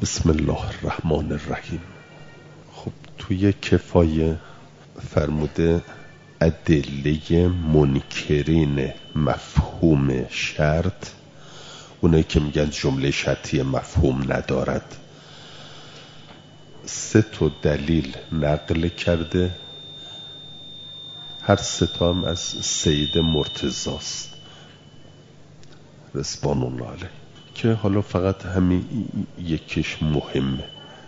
بسم الله الرحمن الرحیم. خب توی کفایه فرموده ادله منکرین مفهوم شرط، اونایی که میگن جمله شرطی مفهوم ندارد، 3 دلیل نقل کرده، هر 3 هم از سید مرتضی است رضوان الله علیه، که حالا فقط همین یکیش مهمه.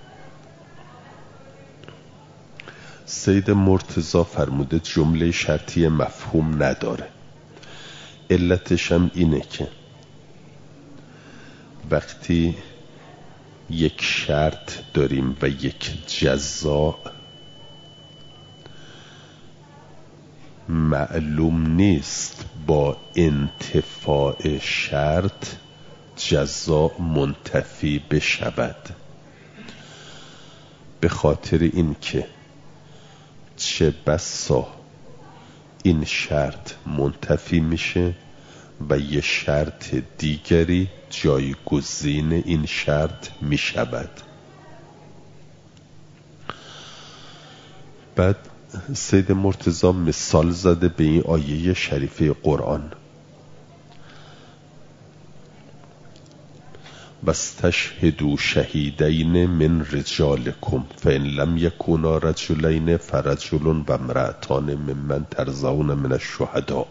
سید مرتضی فرموده جمله شرطی مفهوم نداره. علتش هم اینه که وقتی یک شرط داریم و یک جزا، معلوم نیست با انتفاع شرط جزا منتفی بشود، به خاطر این که چه بسا این شرط منتفی میشه و یه شرط دیگری جایگزین این شرط میشود. بعد سید مرتضی مثال زده به این آیه شریفه قرآن، واستشهدوا شهیدین من رجالکم فإن لم یکونا رجلین فرجل و امرأتان ممن ترضون من الشهداء.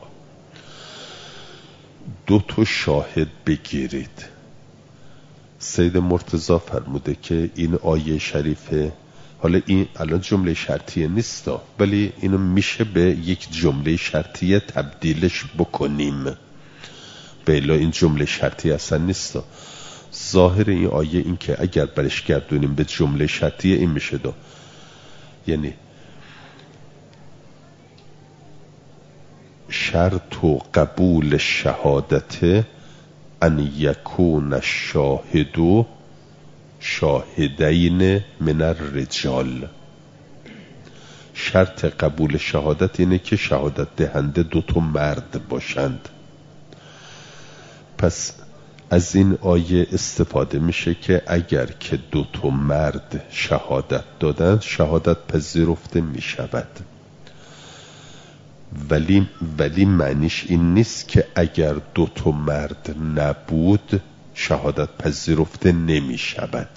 2 شاهد بگیرید. سید مرتضی فرموده که این آیه شریفه، حالا این الان جمله شرطیه نیستا، ولی اینو میشه به یک جمله شرطیه تبدیلش بکنیم، بلا این جمله شرطیه اصلا نیستا. ظاهر این آیه این که اگر برش گردونیم به جمله شرطیه این میشه دا، یعنی شرط و قبول شهادت ان یکون الشاهد شاهدین من الرجال. شرط قبول شهادت اینه که شهادت دهنده 2 مرد باشند. پس از این آیه استفاده میشه که اگر که 2 مرد شهادت دادن شهادت پذیرفته میشود، ولی معنیش این نیست که اگر 2 مرد نبود شهادت پذیرفته نمیشود،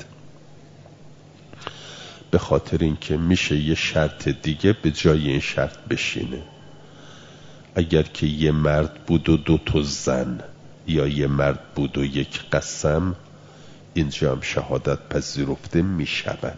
به خاطر اینکه میشه یه شرط دیگه به جای این شرط بشینه. اگر که یه مرد بود و 2 زن، یا یه مرد بود و 1 قسم، اینجا هم شهادت پذیرفته می شود.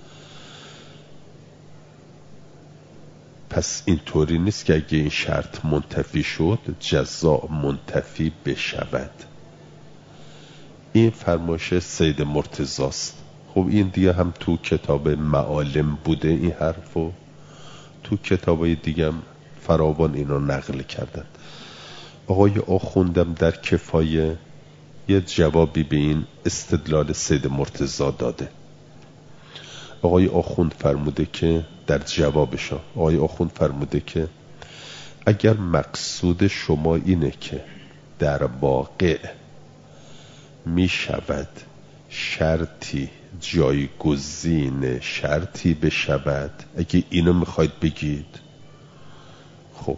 پس اینطوری نیست که اگه این شرط منتفی شد جزا منتفی بشود. این فرمایش سید مرتضی است. خب این دیگه هم تو کتاب معالم بوده این حرفو، تو کتابای دیگه هم فراوان اینو نقل کردن. آقای آخوندم در کفایه یه جوابی به این استدلال سید مرتضی داده. آقای آخوند فرموده که در جوابش، آقای آخوند فرموده که اگر مقصود شما اینه که در واقع می شود شرطی جایگزین شرطی بشود، اگه اینو میخواید بگید، خب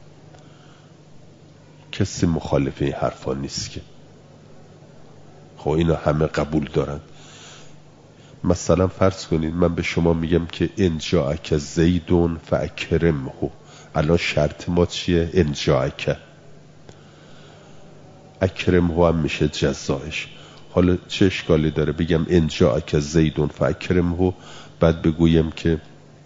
کسی مخالف این حرفا نیست که، خب اینا همه قبول دارن. مثلا فرض کنید من به شما میگم که ان جاءک زیدون فاکرمه، الان شرط ما چیه؟ ان جاءک، اکرمه هم میشه جزایش. حالا چه اشکالی داره بگم ان جاءک زیدون فاکرمه، بعد بگویم که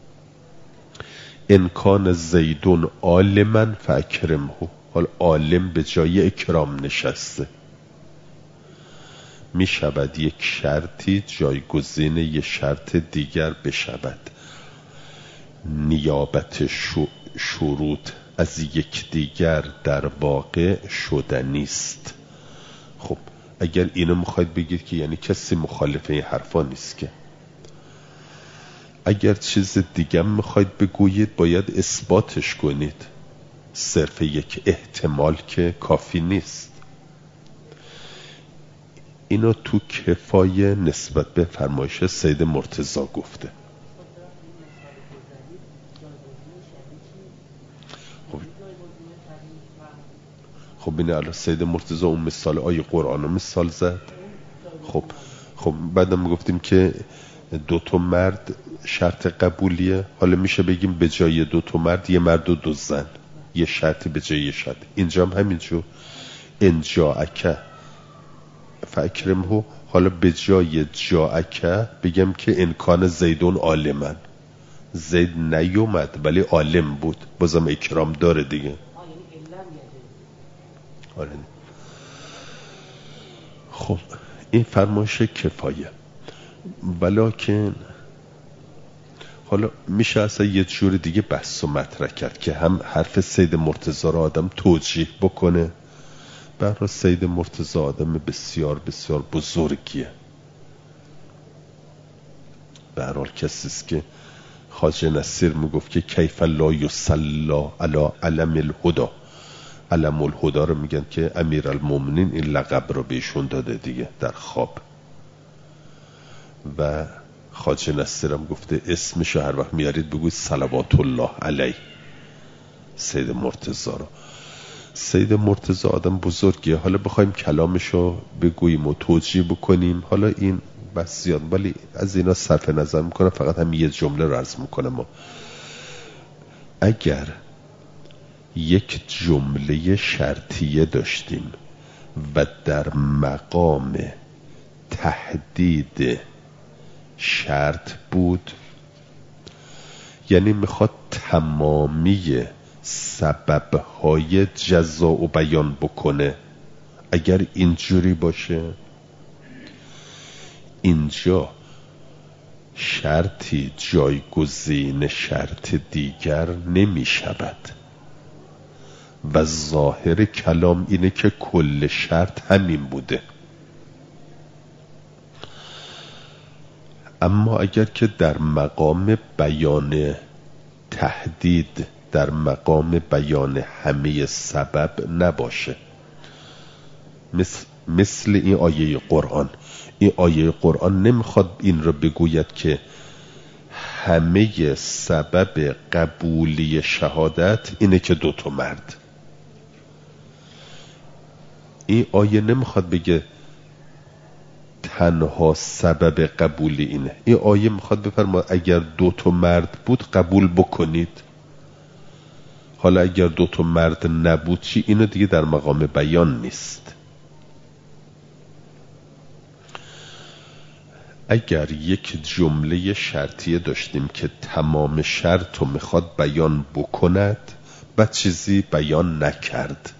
ان کان زیدون عالما فاکرمه، حالا عالم به جای اکرام نشسته. می شود یک شرطی جایگزین یک شرط دیگر بشود، نیابت شروط از یک دیگر در واقع شدنی است. خب اگر اینو میخواید بگید که یعنی کسی مخالف این حرفا نیست که. اگر چیز دیگه میخواید بگویید باید اثباتش کنید، صرف یک احتمال که کافی نیست. اینو تو کفایه نسبت به فرمایش سید مرتضی گفته. خب اینه الان سید مرتضی اون مثال آیه قرآن رو مثال زد. خب بعدم گفتیم که 2 مرد شرط قبولیه. حالا میشه بگیم به جای 2 مرد 1 مرد و 2 زن، یه شرطی به جای یه شرط. اینجا هم همینجور ان جاءک فاکرمه. حالا به جای جاءک بگم که ان کان زیدون عالما، زید نیومد ولی عالم بود، بازم اکرام داره دیگه. آره. خب این فرمایش کفایه. ولیکن حالا میشه اصلا یه جور دیگه بحث و مطرح کرد که هم حرف سید مرتضی رو آدم توجیه بکنه. برای سید مرتضی آدم بسیار بسیار بزرگیه. به هر حال کسی است که خواجه نصیر میگفت که کیف لا یصلی علی علم الهدی. علم الهدی رو میگن که امیرالمومنین این لقب رو بهشون داده دیگه در خواب. و خواجه نصیرم گفته اسمش هر وقت میارید بگوید صلوات الله علیه سید مرتضی رو. سید مرتضی آدم بزرگیه. حالا بخوایم کلامشو بگوییم و توجیه بکنیم، حالا این بس زیاد، ولی از اینا صرف نظر میکنم، فقط هم یه جمله رو عرض میکنم. اگر یک جمله شرطیه داشتیم و در مقام تهدید شرط بود، یعنی میخواد تمامی سببهای جزا و بیان بکنه، اگر اینجوری باشه اینجا شرطی جایگزین شرط دیگر نمی شود و ظاهر کلام اینه که کل شرط همین بوده. اما اگر که در مقام بیان تهدید، در مقام بیان همه سبب نباشه، مثل این آیه قرآن. این آیه قرآن نمیخواد این رو بگوید که همه سبب قبولی شهادت اینه که 2 مرد. این آیه نمیخواد بگه تنها سبب قبولی اینه. این آیه میخواد بفرماید اگر 2 مرد بود قبول بکنید. حالا اگر 2 مرد نبود چی؟ اینو دیگه در مقام بیان نیست. اگر یک جمله شرطیه داشتیم که تمام شرط رو میخواد بیان بکند و چیزی بیان نکرد،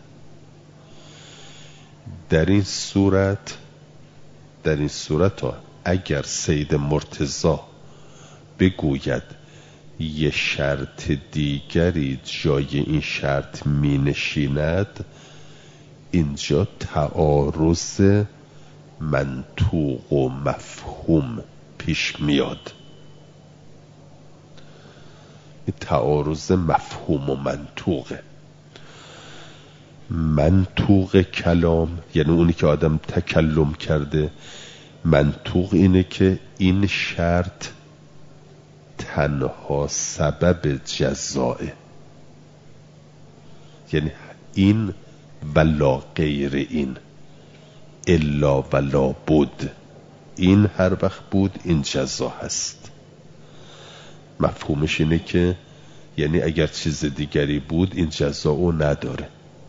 در این صورت اگر سید مرتضی بگوید یه شرط دیگری جای این شرط می نشیند، اینجا تعارض منطوق و مفهوم پیش میاد. این تعارض مفهوم و منطوقه. منطوق کلام یعنی اونی که آدم تکلم کرده، منطوق اینه که این شرط تنها سبب جزائه، یعنی این ولا غیر این، الا ولا بود، این هر وقت بود این جزا هست. مفهومش اینه که یعنی اگر چیز دیگری بود این جزا او نداره.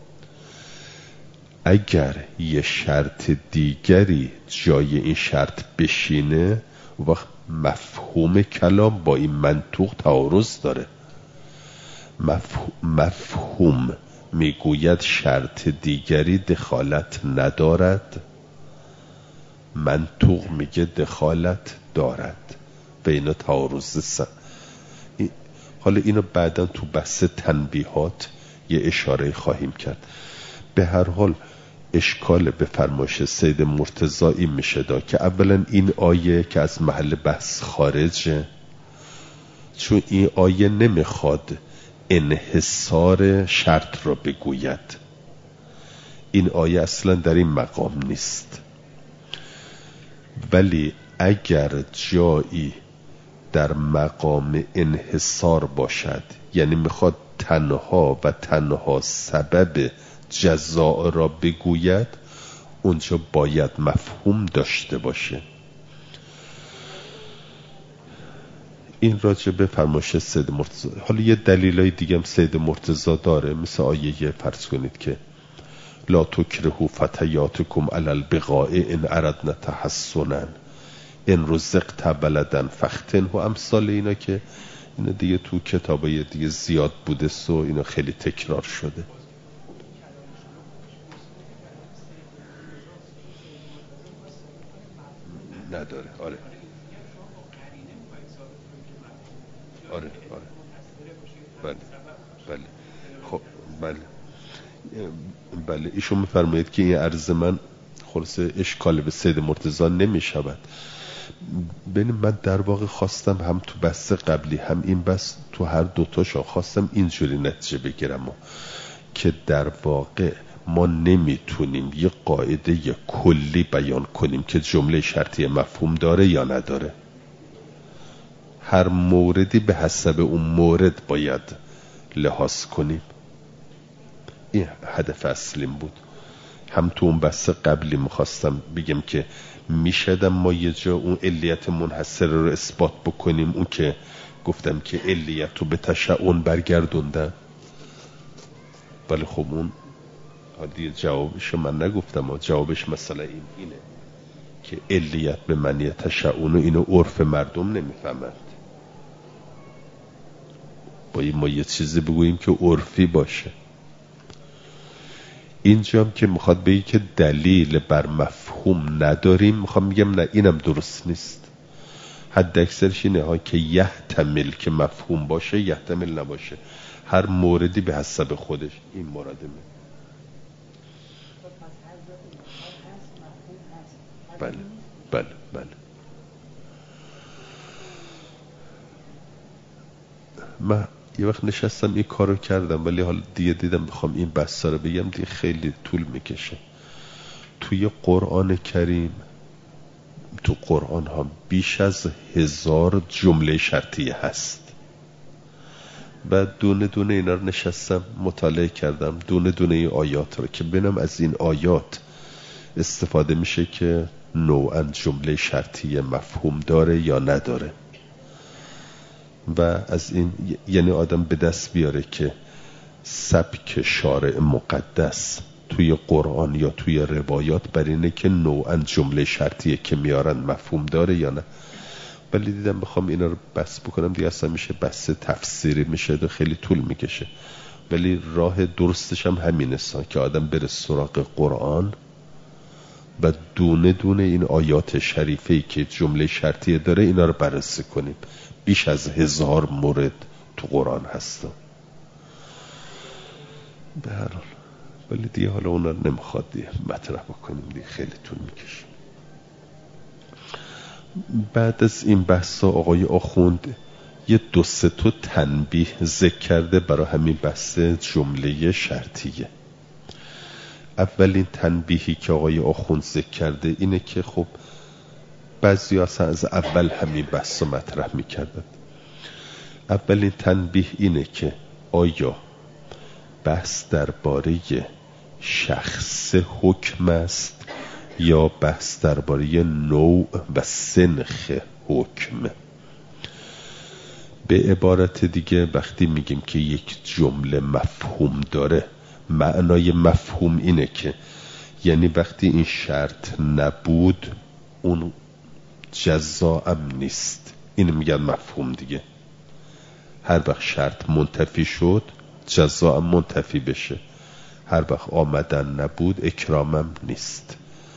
اگر یه شرط دیگری جای این شرط بشینه، وقت مفهوم کلام با این منطوق تعارض داره. مفهوم میگوید شرط دیگری دخالت ندارد، منطوق میگه دخالت دارد و اینا تعارض حالا اینو بعدا تو بحث تنبیهات یه اشاره خواهیم کرد. به هر حال اشکال به فرمایش سید مرتضی این میشه که اولا این آیه که از محل بحث خارجه، چون این آیه نمیخواد انحصار شرط را بگوید. این آیه اصلا در این مقام نیست. ولی اگر جایی در مقام انحصار باشد، یعنی میخواد تنها و تنها سبب جزا را بگوید، اونجا باید مفهوم داشته باشه. این راجع به فرمایش سید مرتضی. حالا یه دلیلای دیگه هم سید مرتضی داره، مثل آیه فرض کنید که لا تکرهوا فتیاتکم علی البغاء ان اردنا تحصنا ان رزقت بلدا فاختنه و امثال اینا، که اینا دیگه تو کتابای دیگه زیاد بوده و اینا خیلی تکرار شده. نداره. آره آره آره بله بله. خب بله ایشون میفرمایید که این عرض من خلاصه اشکال به سید مرتضی نمی شود. ببین من در واقع خواستم هم تو بحث قبلی هم این بحث تو هر دوتاشو خواستم اینجوری نتیجه بگیرم که در واقع ما نمیتونیم یه قاعده کلی بیان کنیم که جمله شرطی مفهوم داره یا نداره. هر موردی به حسب اون مورد باید لحاظ کنیم. این هدف اصلیم بود. هم تو اون بحث قبلی میخواستم بگم که میشدم ما یه جا اون علیت منحصر رو اثبات بکنیم، اون که گفتم که علیت رو به تشعن برگردوندن، ولی خب اون دیگه جوابش من نگفتم، جوابش مثلا اینه که علیت به معنی تشعن و اینو عرف مردم نمیفهمند. باید ما یه چیزی بگوییم که عرفی باشه. اینجا هم که میخواد بگی که دلیل بر مفهوم نداریم، میخوام میگم نه اینم درست نیست. حد اکثرش اینه ها که یحتمل که مفهوم باشه یحتمل نباشه، هر موردی به حسب خودش. این مورد بله بله بله. من یه وقت نشستم این کارو کردم، ولی حالا دیگه دیدم بخوام این بحثا رو بگم دیگه خیلی طول میکشه. توی قرآن کریم، تو قرآن هم بیش از 1000 جمله شرطیه هست. بعد دونه دونه اینا رو نشستم مطالعه کردم، دونه دونه این آیات رو که ببینم از این آیات استفاده میشه که نوعاً جمله شرطیه مفهوم داره یا نداره. و از این یعنی آدم به دست بیاره که سبک شارع مقدس توی قرآن یا توی روایات بر اینه که نوعاً جمله شرطیه که میارن مفهوم داره یا نه. ولی دیدم بخوام اینا رو بحث بکنم دیگه اصلا میشه بحث تفسیری میشه و خیلی طول میکشه. ولی راه درستش هم همینه که آدم بره سراغ قرآن و دونه دونه این آیات شریفه‌ای که جمله شرطیه داره اینا رو بررسی کنیم. بیش از 1000 مورد تو قرآن هست به هر حال. ولی دیگه حالا اونا رو نمیخواد دیگه مطرح بکنیم، دیگه خیلی طول میکشه. بعد از این بحثا آقای آخوند یه 2-3 تا تنبیه ذکر کرده برای همین بحث جمله شرطیه. اولین تنبیهی که آقای آخوند ذکر کرده اینه که خب بعضی اصلا از اول همین بحث رو مطرح میکردن. اولین تنبیه اینه که آیا بحث درباره شخص حکم است یا بحث درباره نوع و سنخ حکم. به عبارت دیگه وقتی میگیم که یک جمله مفهوم داره، معنای مفهوم اینه که یعنی وقتی این شرط نبود اون جزاءم نیست. اینو میگن مفهوم دیگه. هر وقت شرط منتفی شد جزاءم منتفی بشه، هر وقت آمدن نبود اکرامم نیست.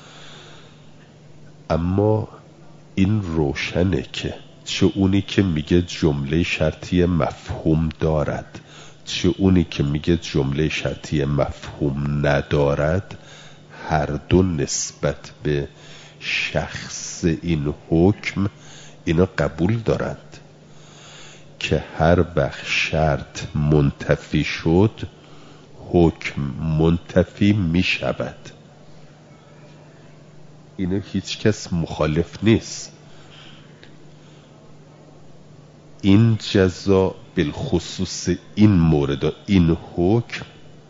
اما این روشنه که چه اونی که میگه جمله شرطی مفهوم دارد چه اونی که میگه جمله شرطی مفهوم ندارد، هر دو نسبت به شخص این حکم اینا قبول دارند که هر وقت شرط منتفی شد حکم منتفی می شود. اینو هیچ کس مخالف نیست. این جزا بالخصوص این مورد، این حکم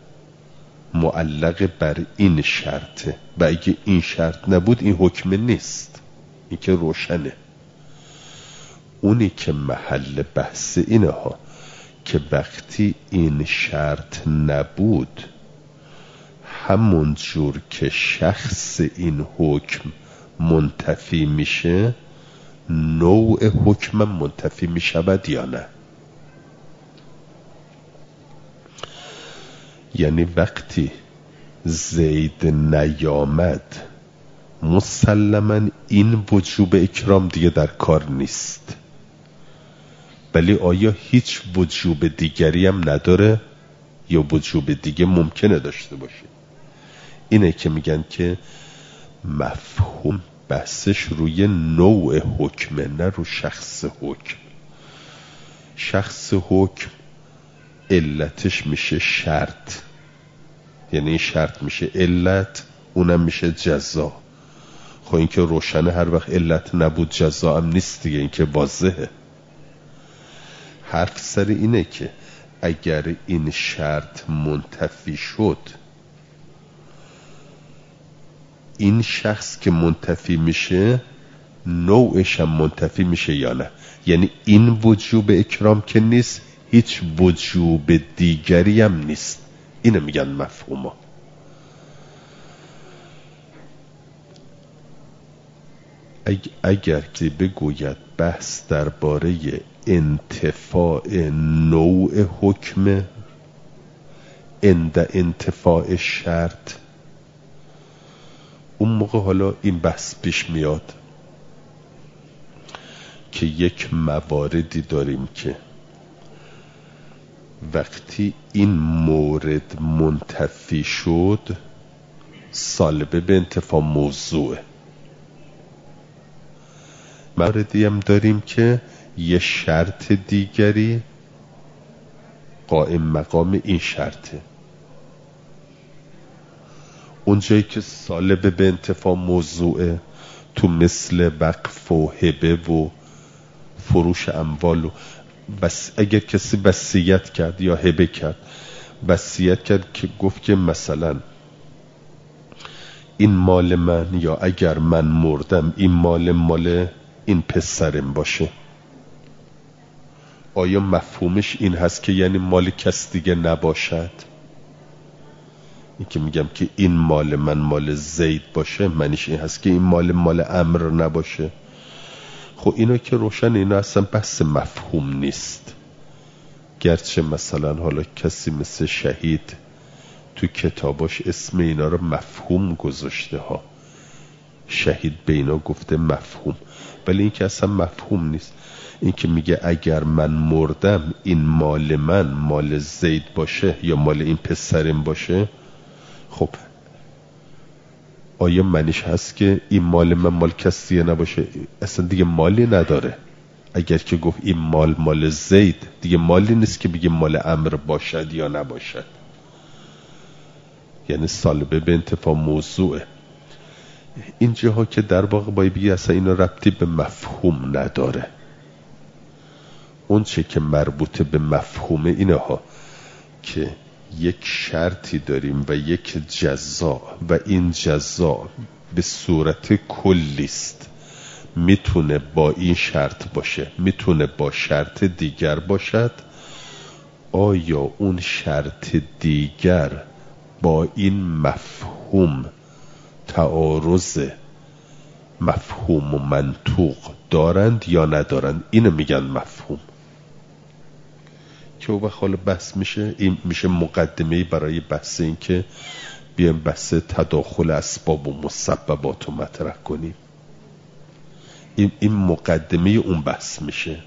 معلق بر این شرطه و اگه این شرط نبود این حکم نیست. این که روشنه. اونی که محل بحث اینه ها که وقتی این شرط نبود، همون جور که شخص این حکم منتفی میشه، نوع حکم منتفی میشود یا نه. یعنی وقتی زید نیامد، مسلماً این وجوب اکرام دیگه در کار نیست. ولی آیا هیچ وجوب دیگری هم نداره یا وجوب دیگه ممکنه داشته باشه؟ اینه که میگن که مفهوم بحثش روی نوع حکمه، نه رو شخص حکم. شخص حکم علتش میشه شرط، یعنی این شرط میشه علت، اونم میشه جزا. خب این که روشنه، هر وقت علت نبود جزا هم نیست دیگه، این که واضحه. حرف سر اینه که اگر این شرط منتفی شد، این شخص که منتفی میشه نوعش هم منتفی میشه یا نه. یعنی این وجوب اکرام که نیست، هیچ وجوب دیگری هم نیست. اینو میگن مفهوما. اگر که بگوید بحث درباره انتفاع نوع حکم عند انتفاع شرط، اون موقع حالا این بحث پیش میاد که یک مواردی داریم که وقتی این مورد منتفی شد، سالبه به انتفاع موضوعه. موردی هم داریم که یه شرط دیگری قائم مقام این شرطه. اونجایی که سالبه به انتفاع موضوعه، تو مثل وقف و هبه و فروش اموال و بس، اگر کسی وصیت کرد یا هبه کرد، وصیت کرد که گفت که مثلا این مال من، یا اگر من مردم این مال این پسرم باشه، آیا مفهومش این هست که یعنی مال کس دیگه نباشد؟ این که میگم که این مال من مال زید باشه، معنیش این هست که این مال امر نباشه؟ خب اینا که روشن، اینا اصلا بحث مفهوم نیست. گرچه مثلا حالا کسی مثل شهید تو کتاباش اسم اینا رو مفهوم گذاشته ها، شهید به اینا گفته مفهوم، ولی این که اصلا مفهوم نیست. این که میگه اگر من مردم این مال من مال زید باشه یا مال این پسرم باشه، خب آیا معنیش هست که این مال من مال کسی نباشه؟ اصلا دیگه مالی نداره. اگر که گفت این مال زید، دیگه مالی نیست که بگه مال امر باشد یا نباشد. یعنی سالبه به انتفاع موضوعه. این جاها که در واقع باید بگی اصلا اینا ربطی به مفهوم نداره. اون چه که مربوط به مفهوم اینه ها که یک شرطی داریم و یک جزا، و این جزا به صورت کلیست، میتونه با این شرط باشه، میتونه با شرط دیگر باشد. آیا اون شرط دیگر با این مفهوم تعارض مفهوم و منطوق دارند یا ندارند؟ اینو میگن مفهوم. که وقت حالا بحث میشه، این میشه مقدمه‌ای برای بحث این که بیایم بحث تداخل اسباب و مسببات رو مطرح کنیم. این مقدمه اون بحث میشه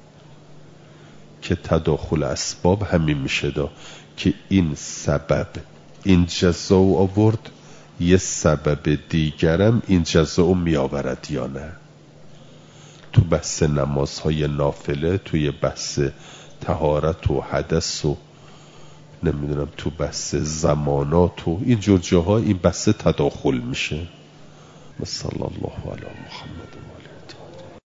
که تداخل اسباب همین میشه که این سبب این جزا آورد، یه سبب دیگرم این جزا می آورد یا نه. تو بحث نمازهای نافله، توی بحث طهارت و حدث و نمیدونم تو بحث زمانات و این جور جاها این بحث تداخل میشه. صلی الله علی محمد و آله.